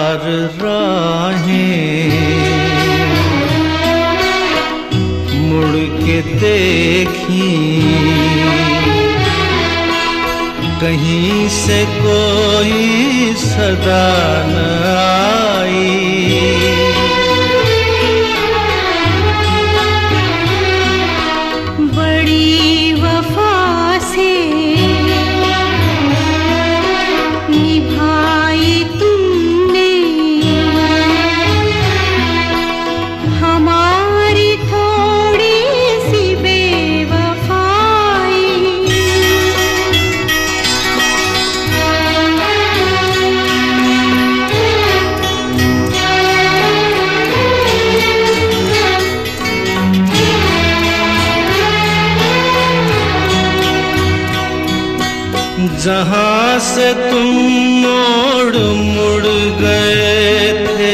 हजार राहें मुड़ के देखी, कहीं से कोई सदा न आई। बड़ी वफा से निभाई तुमने हमारी थोड़ी सी बेवफाई। जहाँ से तुम मोड़ मुड़ गए थे,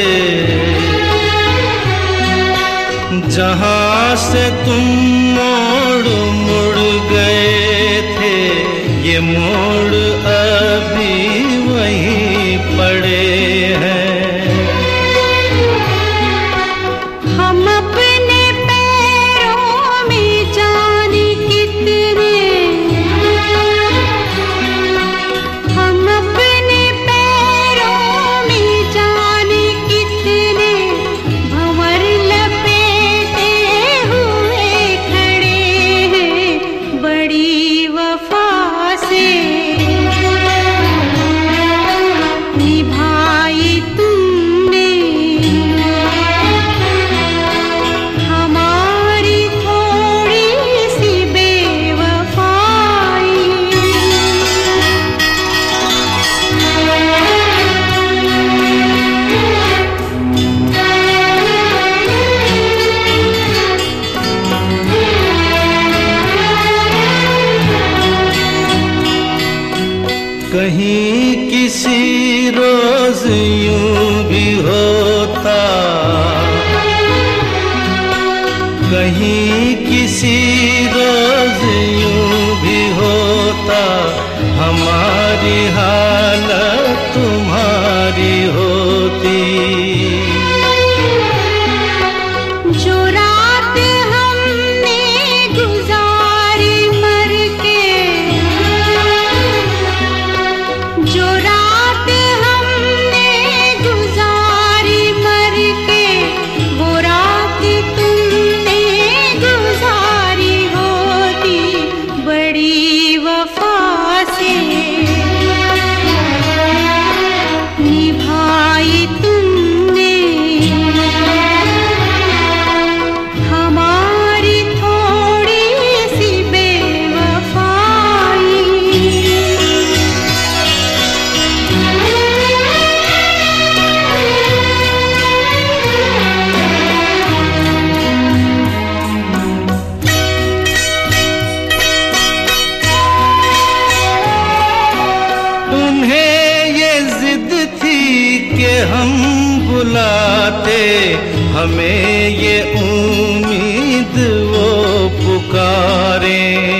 जहाँ से तुम मोड़ मुड़ गए थे, ये मोड़ अभी वहीं पड़े हैं। हम अपने पैरों में जाने कितने, हम अपने पैरों में जाने कितने भंवर लपेटे हुए खड़े हैं। बड़ी वफा से निभाई तुमने हमारी थोड़ी सी बेवफाई। कहीं किसी रोज यूं भी होता, कहीं किसी रोज यूं भी होता, हमारी हालत तुम्हारी होती। जो रात हमने गुजारी मर के, जो रात हमने गुजारी मर के, वो रात तुमने गुजारी होती। बड़ी वफा से निभाई तुमने हमारी थोड़ी सी बेवफाई। उन्हें ये जिद थी कि हम बुलाते, हमें ये उम्मीद वो पुकारे।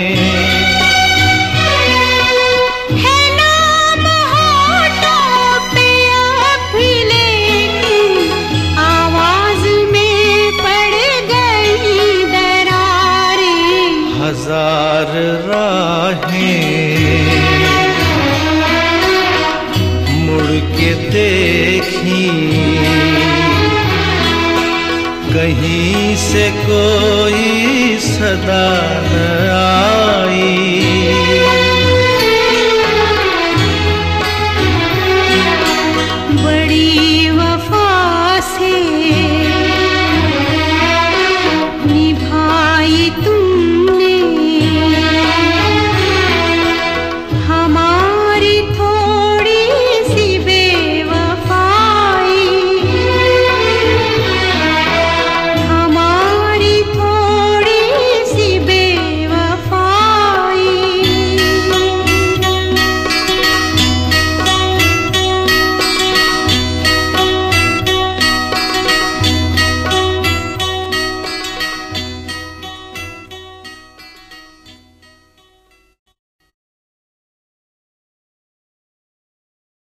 है नाम होठों पे अब लेकिन आवाज में पड़ गई दरारें। हजार राहें मुड़ के देखी, कहीं से कोई सदा न